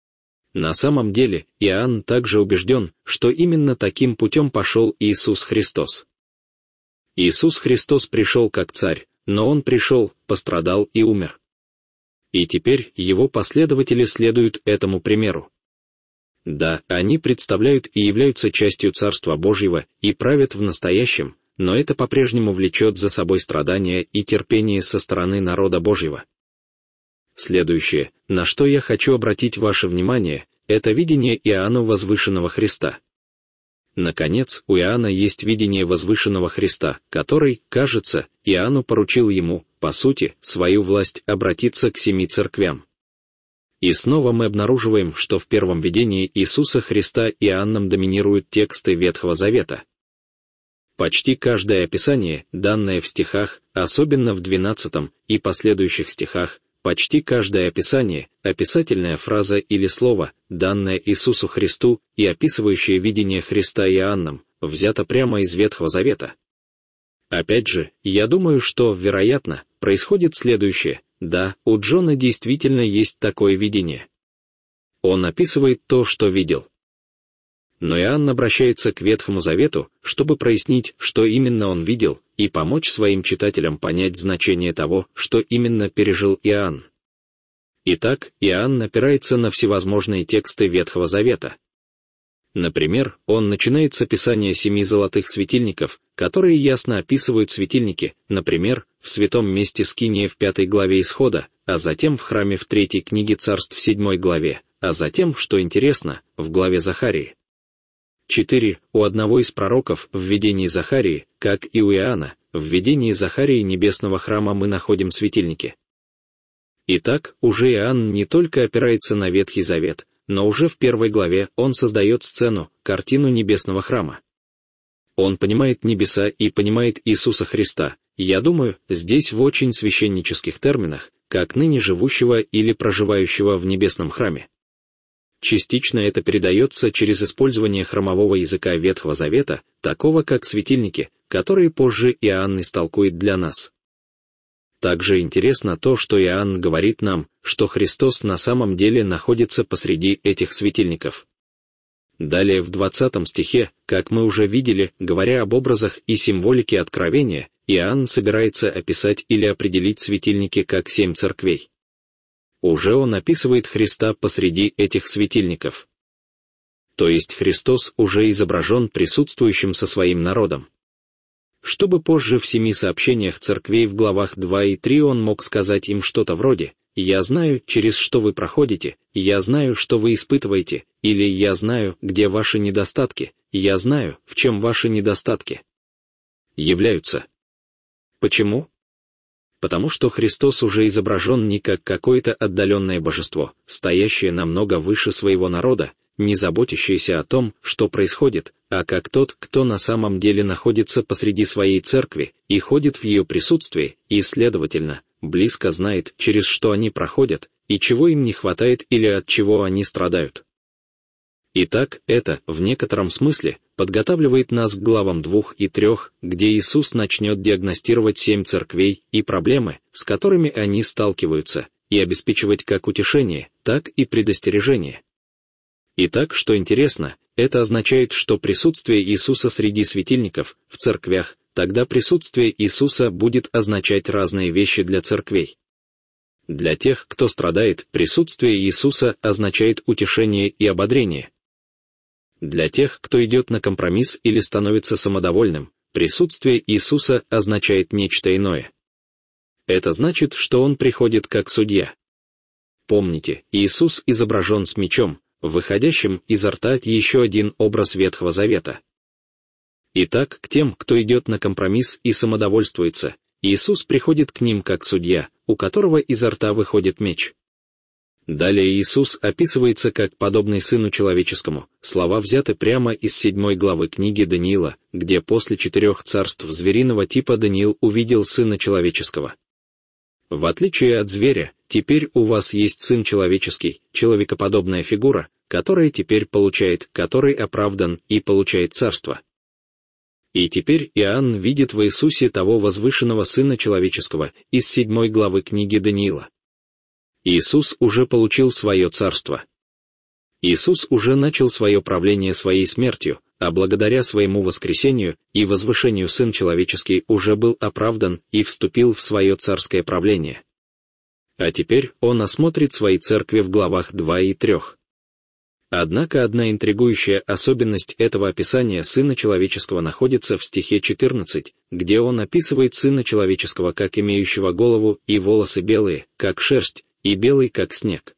На самом деле, Иоанн также убежден, что именно таким путем пошел Иисус Христос. Иисус Христос пришел как царь, но Он пришел, пострадал и умер. И теперь Его последователи следуют этому примеру. Да, они представляют и являются частью Царства Божьего и правят в настоящем, но это по-прежнему влечет за собой страдания и терпение со стороны народа Божьего. Следующее, на что я хочу обратить ваше внимание, это видение Иоанна возвышенного Христа. Наконец, у Иоанна есть видение возвышенного Христа, который, кажется, Иоанну поручил ему, по сути, свою власть обратиться к 7 церквям. И снова мы обнаруживаем, что в первом видении Иисуса Христа Иоанном доминируют тексты Ветхого Завета. Почти каждое описание, данное в стихах, особенно в 12 и последующих стихах, почти каждое описание, описательная фраза или слово, данное Иисусу Христу и описывающее видение Христа Иоанном, взято прямо из Ветхого Завета. Опять же, я думаю, что, вероятно, происходит следующее: да, у Джона действительно есть такое видение. Он описывает то, что видел. Но Иоанн обращается к Ветхому Завету, чтобы прояснить, что именно он видел, и помочь своим читателям понять значение того, что именно пережил Иоанн. Итак, Иоанн опирается на всевозможные тексты Ветхого Завета. Например, он начинает с описания 7 золотых светильников, которые ясно описывают светильники, например, в святом месте Скинии в 5 главе Исхода, а затем в храме в 3 книге Царств в 7 главе, а затем, что интересно, в главе Захарии. 4. У одного из пророков в видении Захарии, как и у Иоанна, в видении Захарии небесного храма мы находим светильники. Итак, уже Иоанн не только опирается на Ветхий Завет, но уже в 1 главе он создает сцену, картину небесного храма. Он понимает небеса и понимает Иисуса Христа, я думаю, здесь в очень священнических терминах, как ныне живущего или проживающего в небесном храме. Частично это передается через использование храмового языка Ветхого Завета, такого как светильники, которые позже Иоанн истолкует для нас. Также интересно то, что Иоанн говорит нам, что Христос на самом деле находится посреди этих светильников. Далее в 20 стихе, как мы уже видели, говоря об образах и символике откровения, Иоанн собирается описать или определить светильники как 7 церквей. Уже он описывает Христа посреди этих светильников. То есть Христос уже изображен присутствующим со своим народом. Чтобы позже в 7 сообщениях церквей в главах 2 и 3 он мог сказать им что-то вроде «Я знаю, через что вы проходите, я знаю, что вы испытываете», или «Я знаю, где ваши недостатки, я знаю, в чем ваши недостатки». Являются. Почему? Потому что Христос уже изображен не как какое-то отдаленное божество, стоящее намного выше своего народа, не заботящийся о том, что происходит, а как тот, кто на самом деле находится посреди своей церкви и ходит в ее присутствии, и, следовательно, близко знает, через что они проходят, и чего им не хватает или от чего они страдают. Итак, это, в некотором смысле, подготавливает нас к главам 2 и 3, где Иисус начнет диагностировать 7 церквей и проблемы, с которыми они сталкиваются, и обеспечивать как утешение, так и предостережение. Итак, что интересно, это означает, что присутствие Иисуса среди светильников, в церквях, тогда присутствие Иисуса будет означать разные вещи для церквей. Для тех, кто страдает, присутствие Иисуса означает утешение и ободрение. Для тех, кто идет на компромисс или становится самодовольным, присутствие Иисуса означает нечто иное. Это значит, что Он приходит как судья. Помните, Иисус изображен с мечом, выходящим изо рта еще один образ Ветхого Завета. Итак, к тем, кто идет на компромисс и самодовольствуется, Иисус приходит к ним как судья, у которого изо рта выходит меч. Далее Иисус описывается как подобный Сыну Человеческому, слова взяты прямо из 7 главы книги Даниила, где после 4 царств звериного типа Даниил увидел Сына Человеческого. В отличие от зверя, теперь у вас есть Сын Человеческий, человекоподобная фигура, которая теперь получает, который оправдан и получает царство. И теперь Иоанн видит в Иисусе того возвышенного Сына Человеческого из 7 главы книги Даниила. Иисус уже получил свое царство. Иисус уже начал свое правление своей смертью, а благодаря своему воскресению и возвышению Сын Человеческий уже был оправдан и вступил в свое царское правление. А теперь Он осмотрит свои церкви в главах 2 и 3. Однако одна интригующая особенность этого описания Сына Человеческого находится в стихе 14, где Он описывает Сына Человеческого как имеющего голову и волосы белые, как шерсть, и белый, как снег.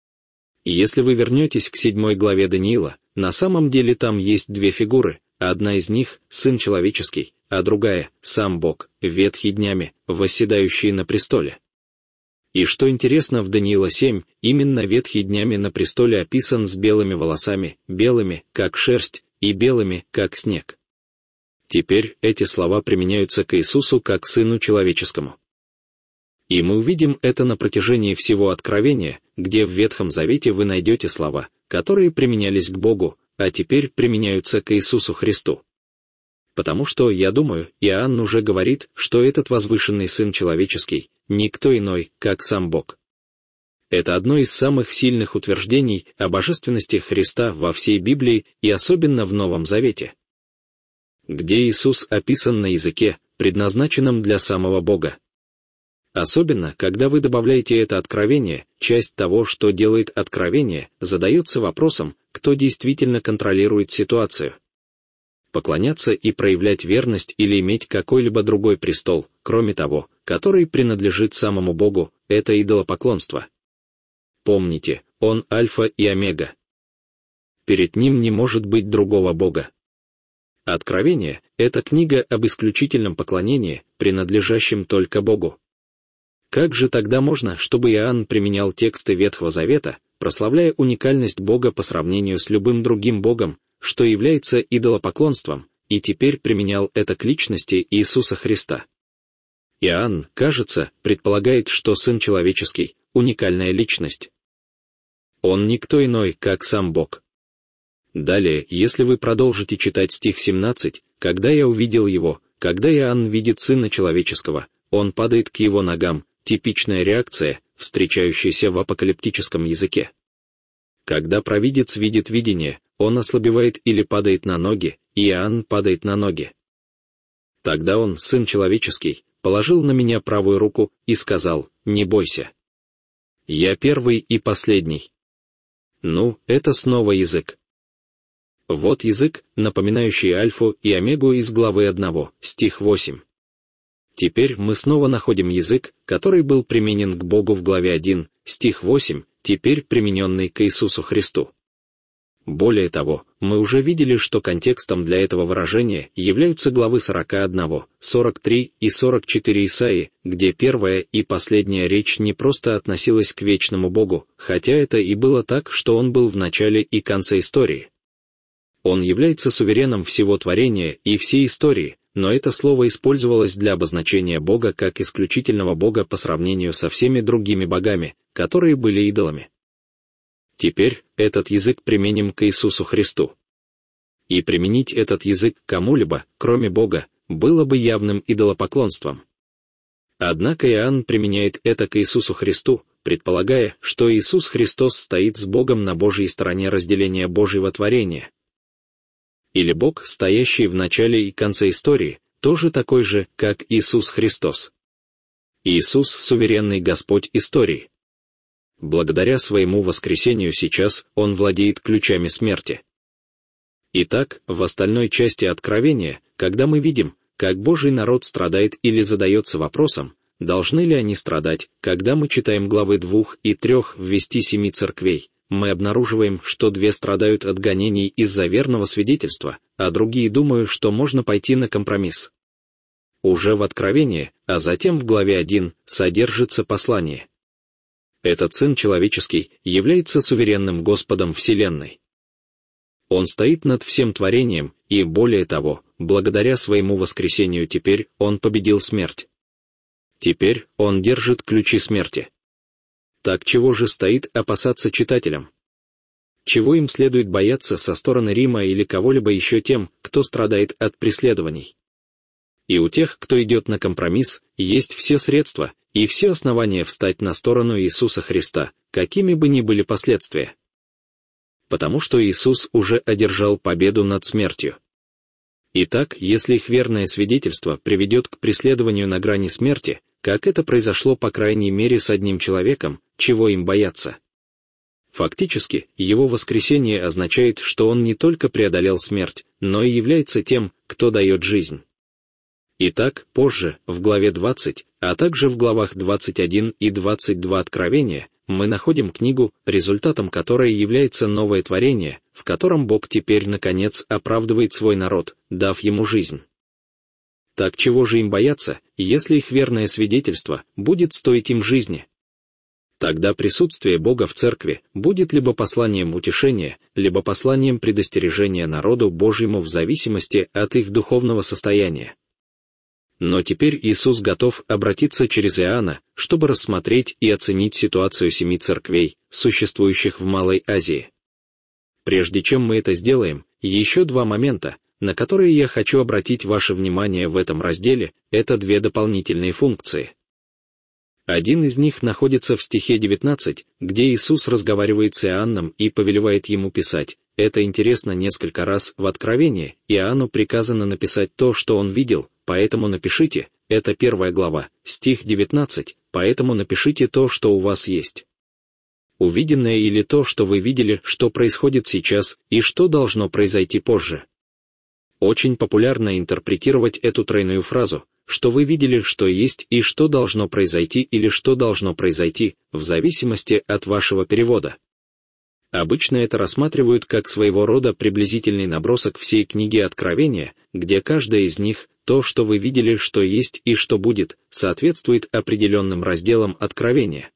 И если вы вернетесь к 7 главе Даниила, на самом деле там есть 2 фигуры, одна из них — Сын Человеческий, а другая — сам Бог, ветхий днями, восседающий на престоле. И что интересно, в Даниила 7, именно ветхий днями на престоле описан с белыми волосами, белыми, как шерсть, и белыми, как снег. Теперь эти слова применяются к Иисусу как Сыну Человеческому. И мы увидим это на протяжении всего Откровения, где в Ветхом Завете вы найдете слова, которые применялись к Богу, а теперь применяются к Иисусу Христу. Потому что, я думаю, Иоанн уже говорит, что этот возвышенный Сын Человеческий — никто иной, как сам Бог. Это одно из самых сильных утверждений о божественности Христа во всей Библии и особенно в Новом Завете, где Иисус описан на языке, предназначенном для самого Бога. Особенно, когда вы добавляете это откровение, часть того, что делает откровение, задается вопросом, кто действительно контролирует ситуацию. Поклоняться и проявлять верность или иметь какой-либо другой престол, кроме того, который принадлежит самому Богу, это идолопоклонство. Помните, Он Альфа и Омега. Перед Ним не может быть другого Бога. Откровение — это книга об исключительном поклонении, принадлежащем только Богу. Как же тогда можно, чтобы Иоанн применял тексты Ветхого Завета, прославляя уникальность Бога по сравнению с любым другим Богом, что является идолопоклонством, и теперь применял это к личности Иисуса Христа? Иоанн, кажется, предполагает, что Сын Человеческий — уникальная личность. Он никто иной, как сам Бог. Далее, если вы продолжите читать стих 17, «Когда я увидел его», когда Иоанн видит Сына Человеческого, он падает к его ногам, типичная реакция, встречающаяся в апокалиптическом языке. Когда провидец видит видение, он ослабевает или падает на ноги, и Иоанн падает на ноги. Тогда он, Сын Человеческий, положил на меня правую руку и сказал: «Не бойся. Я первый и последний». Ну, это снова язык. Вот язык, напоминающий Альфу и Омегу из главы 1, стих 8. Теперь мы снова находим язык, который был применен к Богу в главе 1, стих 8, теперь примененный к Иисусу Христу. Более того, мы уже видели, что контекстом для этого выражения являются главы 41, 43 и 44 Исаии, где первая и последняя речь не просто относилась к вечному Богу, хотя это и было так, что Он был в начале и конце истории. Он является сувереном всего творения и всей истории, но это слово использовалось для обозначения Бога как исключительного Бога по сравнению со всеми другими богами, которые были идолами. Теперь этот язык применим к Иисусу Христу. И применить этот язык к кому-либо, кроме Бога, было бы явным идолопоклонством. Однако Иоанн применяет это к Иисусу Христу, предполагая, что Иисус Христос стоит с Богом на Божьей стороне разделения Божьего творения. Или Бог, стоящий в начале и конце истории, тоже такой же, как Иисус Христос. Иисус — суверенный Господь истории. Благодаря своему воскресению сейчас Он владеет ключами смерти. Итак, в остальной части Откровения, когда мы видим, как Божий народ страдает или задается вопросом, должны ли они страдать, когда мы читаем главы 2 и 3 в «Вести 7 церквей», мы обнаруживаем, что 2 страдают от гонений из-за верного свидетельства, а другие думают, что можно пойти на компромисс. Уже в Откровении, а затем в главе 1, содержится послание. Этот Сын Человеческий является суверенным Господом Вселенной. Он стоит над всем творением, и, более того, благодаря своему воскресению теперь Он победил смерть. Теперь Он держит ключи смерти. Так чего же стоит опасаться читателям? Чего им следует бояться со стороны Рима или кого-либо еще тем, кто страдает от преследований? И у тех, кто идет на компромисс, есть все средства и все основания встать на сторону Иисуса Христа, какими бы ни были последствия. Потому что Иисус уже одержал победу над смертью. Итак, если их верное свидетельство приведет к преследованию на грани смерти, как это произошло по крайней мере с одним человеком, чего им бояться? Фактически, его воскресение означает, что он не только преодолел смерть, но и является тем, кто дает жизнь. Итак, позже, в главе 20, а также в главах 21 и 22 Откровения, мы находим книгу, результатом которой является новое творение, в котором Бог теперь, наконец, оправдывает свой народ, дав ему жизнь. Так чего же им бояться, если их верное свидетельство будет стоить им жизни? Тогда присутствие Бога в церкви будет либо посланием утешения, либо посланием предостережения народу Божьему в зависимости от их духовного состояния. Но теперь Иисус готов обратиться через Иоанна, чтобы рассмотреть и оценить ситуацию 7 церквей, существующих в Малой Азии. Прежде чем мы это сделаем, еще 2 момента, на которые я хочу обратить ваше внимание в этом разделе, это 2 дополнительные функции. Один из них находится в стихе 19, где Иисус разговаривает с Иоанном и повелевает ему писать. Это интересно несколько раз в Откровении, Иоанну приказано написать то, что он видел, поэтому напишите, это 1 глава, стих 19, поэтому напишите то, что у вас есть. Увиденное или то, что вы видели, что происходит сейчас и что должно произойти позже. Очень популярно интерпретировать эту тройную фразу, что вы видели, что есть и что должно произойти или что должно произойти, в зависимости от вашего перевода. Обычно это рассматривают как своего рода приблизительный набросок всей книги Откровения, где каждая из них, то, что вы видели, что есть и что будет, соответствует определенным разделам Откровения.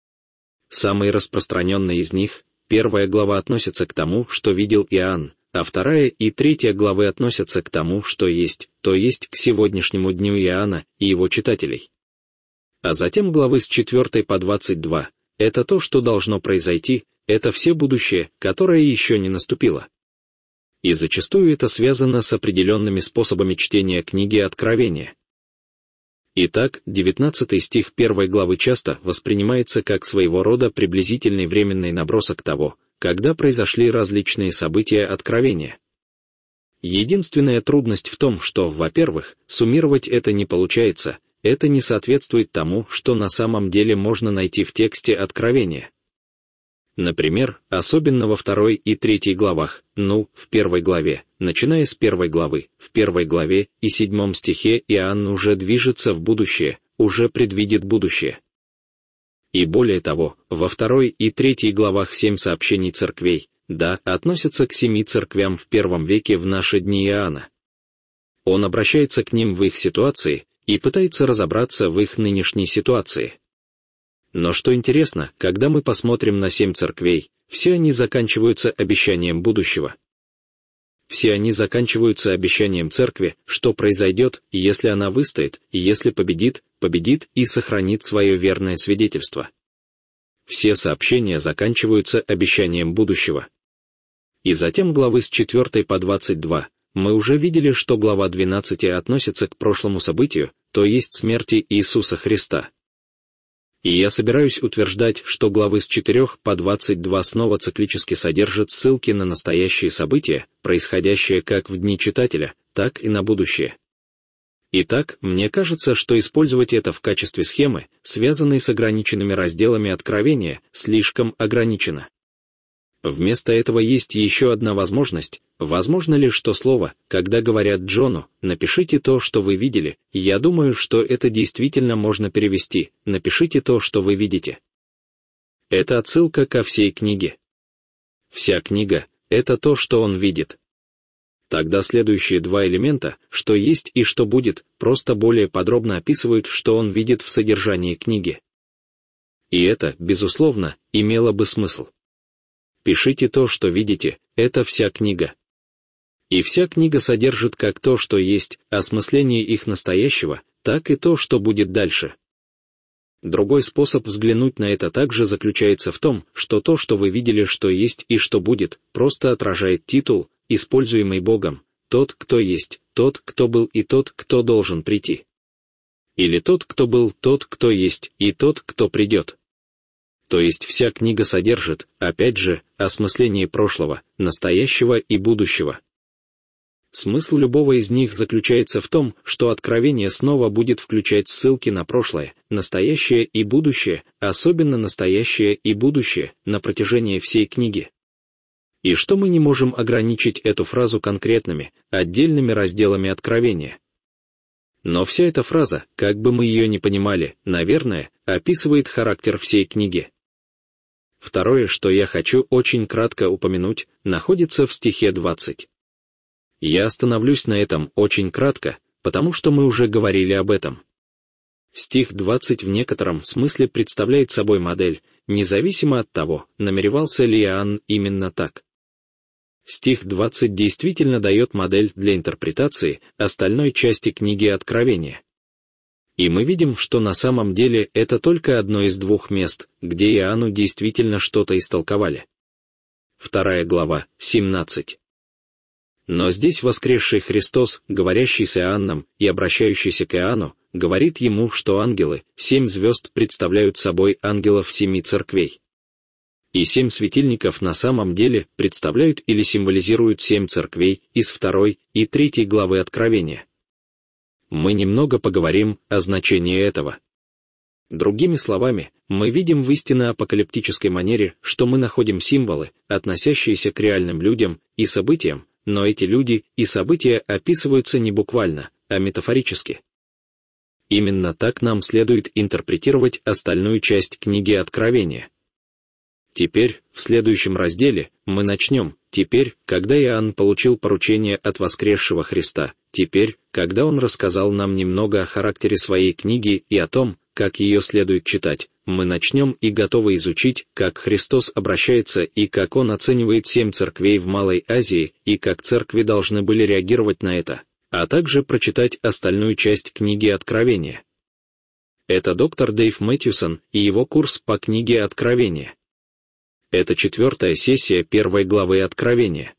Самый распространенный из них, 1 глава относится к тому, что видел Иоанн, а 2 и 3 главы относятся к тому, что есть, то есть к сегодняшнему дню Иоанна и его читателей. А затем главы с 4 по 22 — это то, что должно произойти, это все будущее, которое еще не наступило. И зачастую это связано с определенными способами чтения книги Откровения. Итак, 19 стих 1 главы часто воспринимается как своего рода приблизительный временный набросок того, когда произошли различные события откровения. Единственная трудность в том, что, во-первых, суммировать это не получается, это не соответствует тому, что на самом деле можно найти в тексте откровения. Например, особенно во 2 и 3 главах, в 1 главе, начиная с 1 главы, в 1 главе и 7 стихе Иоанн уже движется в будущее, уже предвидит будущее. И более того, во 2 и 3 главах 7 сообщений церквей, относятся к 7 церквям в 1 веке в наши дни Иоанна. Он обращается к ним в их ситуации и пытается разобраться в их нынешней ситуации. Но что интересно, когда мы посмотрим на 7 церквей, все они заканчиваются обещанием будущего. Все они заканчиваются обещанием церкви, что произойдет, если она выстоит, и если победит и сохранит свое верное свидетельство. Все сообщения заканчиваются обещанием будущего. И затем главы с 4 по 22, мы уже видели, что глава 12 относится к прошлому событию, то есть смерти Иисуса Христа. И я собираюсь утверждать, что главы с 4 по 22 снова циклически содержат ссылки на настоящие события, происходящие как в дни читателя, так и на будущее. Итак, мне кажется, что использовать это в качестве схемы, связанной с ограниченными разделами откровения, слишком ограничено. Вместо этого есть еще одна возможность. Возможно ли, что слово, когда говорят Джону, напишите то, что вы видели, я думаю, что это действительно можно перевести, напишите то, что вы видите. Это отсылка ко всей книге. Вся книга — это то, что он видит. Тогда следующие два элемента, что есть и что будет, просто более подробно описывают, что он видит в содержании книги. И это, безусловно, имело бы смысл. Пишите то, что видите, это вся книга. И вся книга содержит как то, что есть, осмысление их настоящего, так и то, что будет дальше. Другой способ взглянуть на это также заключается в том, что то, что вы видели, что есть и что будет, просто отражает титул, используемый Богом, тот, кто есть, тот, кто был и тот, кто должен прийти. Или тот, кто был, тот, кто есть, и тот, кто придет. То есть вся книга содержит, опять же, осмысление прошлого, настоящего и будущего. Смысл любого из них заключается в том, что откровение снова будет включать ссылки на прошлое, настоящее и будущее, особенно настоящее и будущее, на протяжении всей книги. И что мы не можем ограничить эту фразу конкретными, отдельными разделами откровения. Но вся эта фраза, как бы мы ее ни понимали, наверное, описывает характер всей книги. Второе, что я хочу очень кратко упомянуть, находится в стихе 20. Я остановлюсь на этом очень кратко, потому что мы уже говорили об этом. Стих 20 в некотором смысле представляет собой модель, независимо от того, намеревался ли Иоанн именно так. Стих 20 действительно дает модель для интерпретации остальной части книги Откровения. И мы видим, что на самом деле это только одно из двух мест, где Иоанну действительно что-то истолковали. 2 глава, 17. Но здесь воскресший Христос, говорящий с Иоанном и обращающийся к Иоанну, говорит ему, что ангелы, 7 звезд представляют собой ангелов 7 церквей. И 7 светильников на самом деле представляют или символизируют 7 церквей из 2 и 3 главы Откровения. Мы немного поговорим о значении этого. Другими словами, мы видим в истинно апокалиптической манере, что мы находим символы, относящиеся к реальным людям и событиям, но эти люди и события описываются не буквально, а метафорически. Именно так нам следует интерпретировать остальную часть книги Откровения. Теперь, в следующем разделе, мы начнем, теперь, когда Иоанн получил поручение от воскресшего Христа, теперь, когда он рассказал нам немного о характере своей книги и о том, как ее следует читать, мы начнем и готовы изучить, как Христос обращается и как он оценивает 7 церквей в Малой Азии и как церкви должны были реагировать на это, а также прочитать остальную часть книги Откровения. Это доктор Дэйв Мэтьюсон и его курс по книге Откровения. Это 4-я сессия 1 главы Откровения.